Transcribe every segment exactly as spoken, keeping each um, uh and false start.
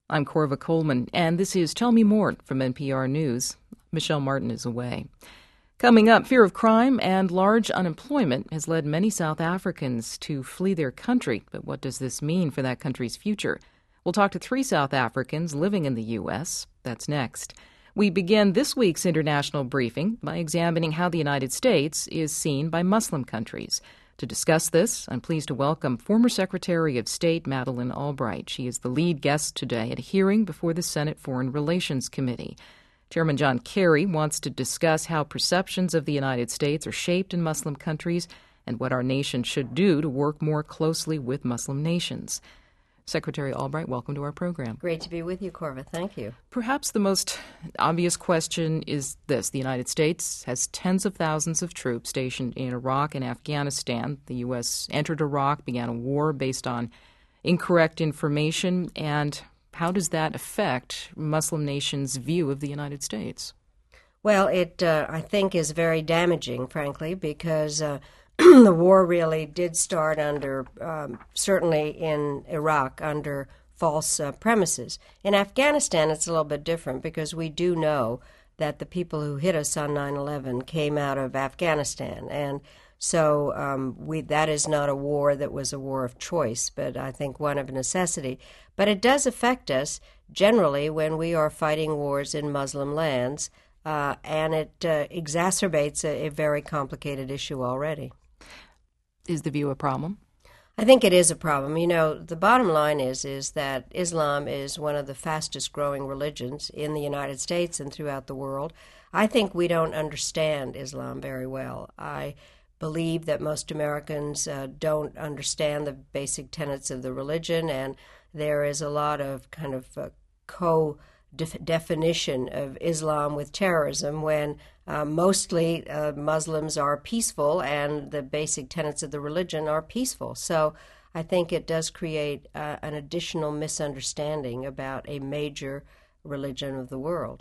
I'm Corva Coleman, and this is Tell Me More from N P R News. Michelle Martin is away. Coming up, fear of crime and large unemployment has led many South Africans to flee their country. But what does this mean for that country's future? We'll talk to three South Africans living in the U S. That's next. We begin this week's international briefing by examining how the United States is seen by Muslim countries. To discuss this, I'm pleased to welcome former Secretary of State Madeleine Albright. She is the lead guest today at a hearing before the Senate Foreign Relations Committee. Chairman John Kerry wants to discuss how perceptions of the United States are shaped in Muslim countries and what our nation should do to work more closely with Muslim nations. Secretary Albright, welcome to our program. Great to be with you, Corva. Thank you. Perhaps the most obvious question is this. The United States has tens of thousands of troops stationed in Iraq and Afghanistan. The U S entered Iraq, began a war based on incorrect information. And how does that affect Muslim nations' view of the United States? Well, it, uh, I think, is very damaging, frankly, because uh, the war really did start under, um, certainly in Iraq, under false uh, premises. In Afghanistan, it's a little bit different because we do know that the people who hit us on nine eleven came out of Afghanistan. And so um, we, that is not a war that was a war of choice, but I think one of necessity. But it does affect us generally when we are fighting wars in Muslim lands, uh, and it uh, exacerbates a, a very complicated issue already. Is the view a problem? I think it is a problem. You know, the bottom line is is that Islam is one of the fastest growing religions in the United States and throughout the world. I think we don't understand Islam very well. I believe that most Americans uh, don't understand the basic tenets of the religion, and there is a lot of kind of uh, co-definition of Islam with terrorism when Uh, mostly uh, Muslims are peaceful and the basic tenets of the religion are peaceful. So I think it does create uh, an additional misunderstanding about a major religion of the world.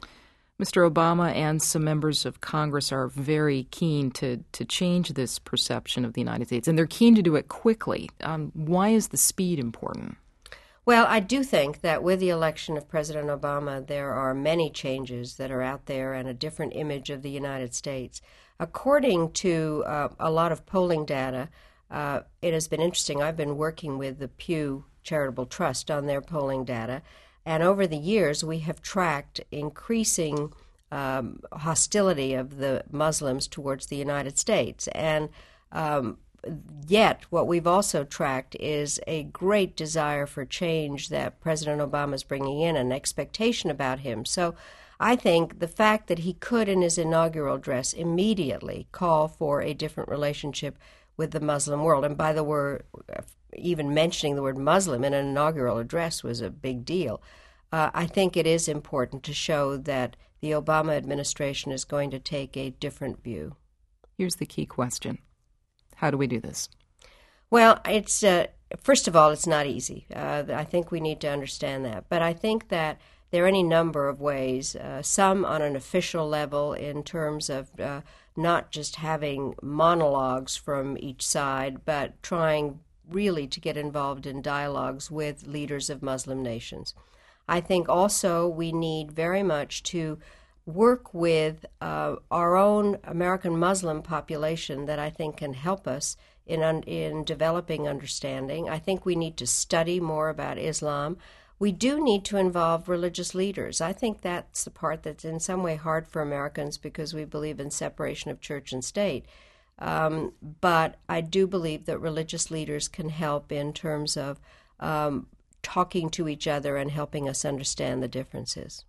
Mister Obama and some members of Congress are very keen to, to change this perception of the United States, and they're keen to do it quickly. Um, why is the speed important? Well, I do think that with the election of President Obama, there are many changes that are out there and a different image of the United States. According to uh, a lot of polling data, uh, it has been interesting. I've been working with the Pew Charitable Trust on their polling data, and over the years we have tracked increasing um, hostility of the Muslims towards the United States. And um, Yet, what we've also tracked is a great desire for change that President Obama is bringing in, an expectation about him. So I think the fact that he could, in his inaugural address, immediately call for a different relationship with the Muslim world, and by the word, even mentioning the word Muslim in an inaugural address was a big deal. Uh, I think it is important to show that the Obama administration is going to take a different view. Here's the key question. How do we do this? Well, it's uh, first of all, it's not easy. Uh, I think we need to understand that. But I think that there are any number of ways, uh, some on an official level in terms of uh, not just having monologues from each side, but trying really to get involved in dialogues with leaders of Muslim nations. I think also we need very much to work with uh, our own American Muslim population that I think can help us in un- in developing understanding. I think we need to study more about Islam. We do need to involve religious leaders. I think that's the part that's in some way hard for Americans because we believe in separation of church and state. Um, but I do believe that religious leaders can help in terms of um, talking to each other and helping us understand the differences.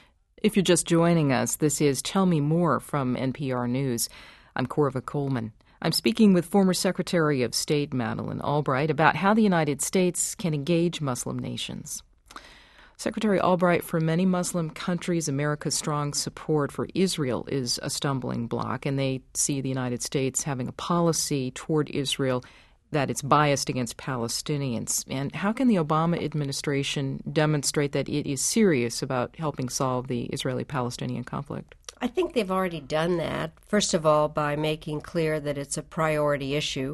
If you're just joining us, this is Tell Me More from N P R News. I'm Corva Coleman. I'm speaking with former Secretary of State Madeleine Albright about how the United States can engage Muslim nations. Secretary Albright, for many Muslim countries, America's strong support for Israel is a stumbling block, and they see the United States having a policy toward Israel that it's biased against Palestinians. And how can the Obama administration demonstrate that it is serious about helping solve the Israeli-Palestinian conflict? I think they've already done that, first of all, by making clear that it's a priority issue.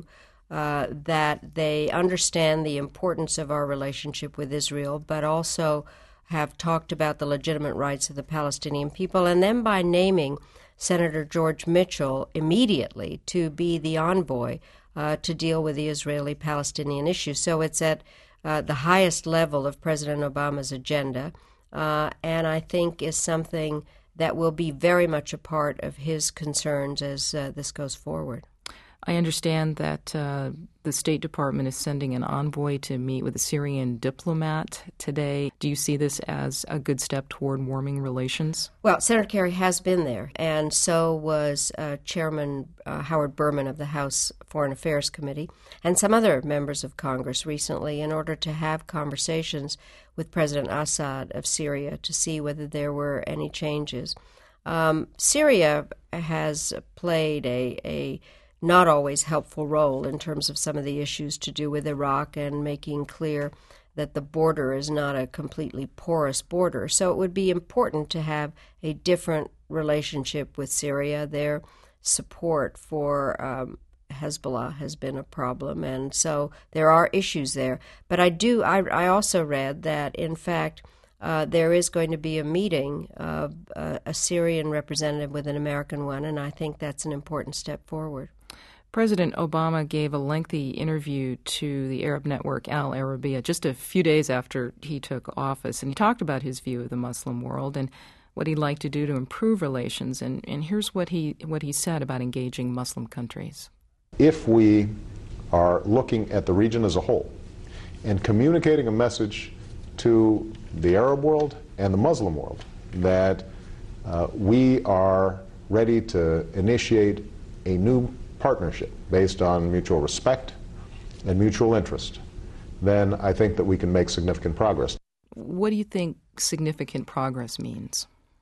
uh, that they understand the importance of our relationship with Israel, but also have talked about the legitimate rights of the Palestinian people, and then by naming Senator George Mitchell immediately to be the envoy uh, to deal with the Israeli-Palestinian issue. So it's at uh, the highest level of President Obama's agenda, uh, and I think is something that will be very much a part of his concerns as uh, this goes forward. I understand that uh, the State Department is sending an envoy to meet with a Syrian diplomat today. Do you see this as a good step toward warming relations? Well, Senator Kerry has been there, and so was uh, Chairman uh, Howard Berman of the House Foreign Affairs Committee, and some other members of Congress recently, in order to have conversations with President Assad of Syria to see whether there were any changes. Um, Syria has played a, a not always helpful role in terms of some of the issues to do with Iraq and making clear that the border is not a completely porous border. So it would be important to have a different relationship with Syria. Their support for um, Hezbollah has been a problem, and so there are issues there. But I do. I, I also read that, in fact, uh, there is going to be a meeting of uh, a Syrian representative with an American one, and I think that's an important step forward. President Obama gave a lengthy interview to the Arab network Al Arabiya just a few days after he took office, and he talked about his view of the Muslim world and what he'd like to do to improve relations. And, and here's what he what he said about engaging Muslim countries. If we are looking at the region as a whole and communicating a message to the Arab world and the Muslim world that uh, we are ready to initiate a new partnership based on mutual respect and mutual interest, then I think that we can make significant progress. What do you think significant progress means?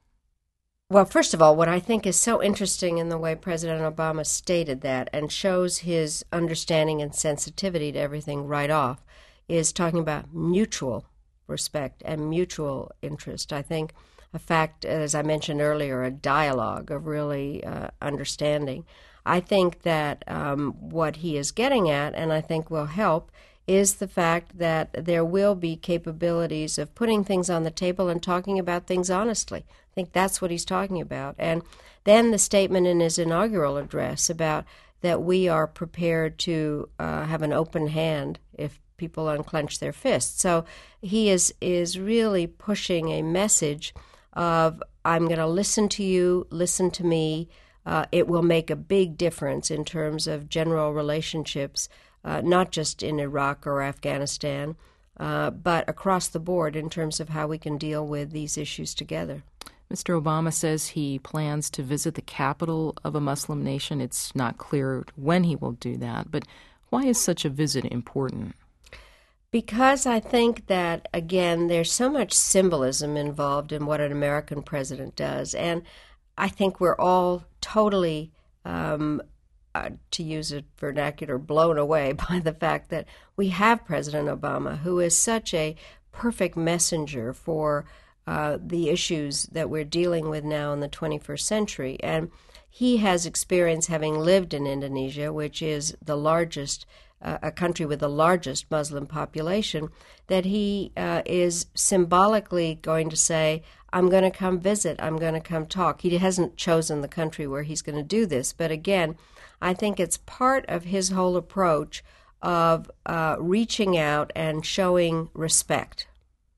Well, first of all, what I think is so interesting in the way President Obama stated that and shows his understanding and sensitivity to everything right off is talking about mutual respect and mutual interest. I think a fact, as I mentioned earlier, a dialogue of really uh, understanding. I think that um, what he is getting at, and I think will help, is the fact that there will be capabilities of putting things on the table and talking about things honestly. I think that's what he's talking about. And then the statement in his inaugural address about that we are prepared to uh, have an open hand if people unclench their fists. So he is, is really pushing a message of, I'm going to listen to you, listen to me. Uh, it will make a big difference in terms of general relationships, uh, not just in Iraq or Afghanistan, uh, but across the board in terms of how we can deal with these issues together. Mister Obama says he plans to visit the capital of a Muslim nation. It's not clear when he will do that, but why is such a visit important? Because I think that, again, there's so much symbolism involved in what an American president does, and I think we're all totally, um, uh, to use a vernacular, blown away by the fact that we have President Obama, who is such a perfect messenger for uh, the issues that we're dealing with now in the twenty-first century. And he has experience having lived in Indonesia, which is the largest, uh, a country with the largest Muslim population, that he uh, is symbolically going to say, I'm going to come visit, I'm going to come talk. He hasn't chosen the country where he's going to do this, but again, I think it's part of his whole approach of uh, reaching out and showing respect.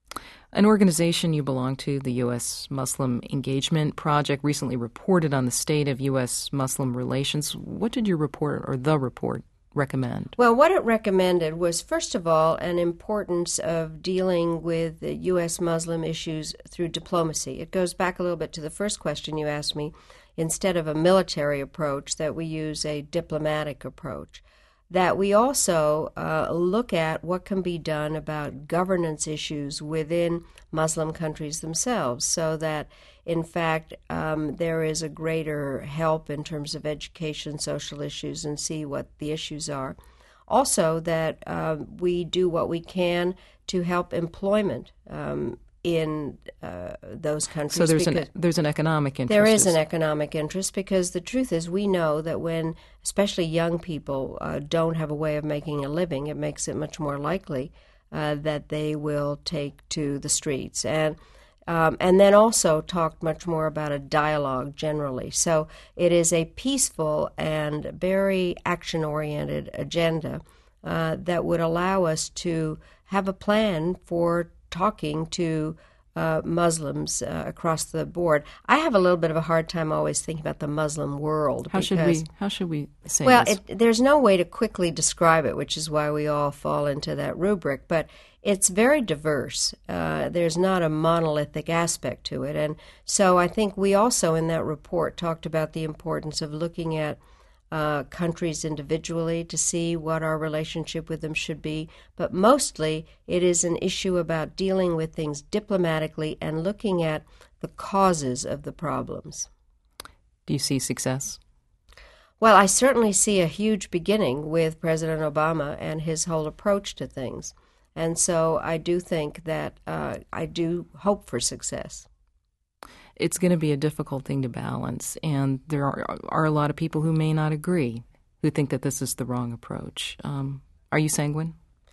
An organization you belong to, the U S Muslim Engagement Project, recently reported on the state of U S Muslim relations. What did your report, or the report, recommend? Well, what it recommended was, first of all, an importance of dealing with the U S Muslim issues through diplomacy. It goes back a little bit to the first question you asked me. Instead of a military approach, that we use a diplomatic approach. That we also uh, look at what can be done about governance issues within Muslim countries themselves, so that, in fact, um, there is a greater help in terms of education, social issues, and see what the issues are. Also, that uh, we do what we can to help employment um, in uh, those countries. So there's an there's an economic interest. There is an economic interest because the truth is we know that when especially young people uh, don't have a way of making a living, it makes it much more likely uh, that they will take to the streets. And Um, and then also talked much more about a dialogue generally. So it is a peaceful and very action-oriented agenda uh, that would allow us to have a plan for talking to uh, Muslims uh, across the board. I have a little bit of a hard time always thinking about the Muslim world. How should we? How should we say well, this? Well, there's no way to quickly describe it, which is why we all fall into that rubric. But it's very diverse. Uh, there's not a monolithic aspect to it. And so I think we also in that report talked about the importance of looking at uh, countries individually to see what our relationship with them should be. But mostly it is an issue about dealing with things diplomatically and looking at the causes of the problems. Do you see success? Well, I certainly see a huge beginning with President Obama and his whole approach to things. And so I do think that uh, I do hope for success. It's going to be a difficult thing to balance, and there are, are a lot of people who may not agree, who think that this is the wrong approach. Um, are you sanguine?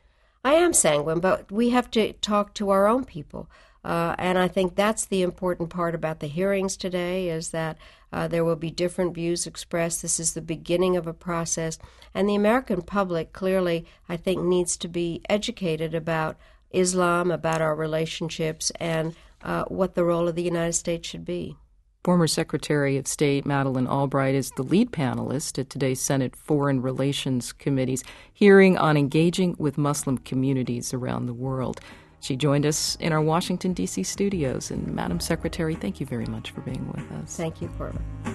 I am sanguine, but we have to talk to our own people. Uh, and I think that's the important part about the hearings today is that uh, there will be different views expressed. This is the beginning of a process. And the American public clearly, I think, needs to be educated about Islam, about our relationships, and uh, what the role of the United States should be. Former Secretary of State Madeleine Albright is the lead panelist at today's Senate Foreign Relations Committee's hearing on engaging with Muslim communities around the world. She joined us in our Washington, D C studios. And Madam Secretary, thank you very much for being with us. Thank you, Corbett.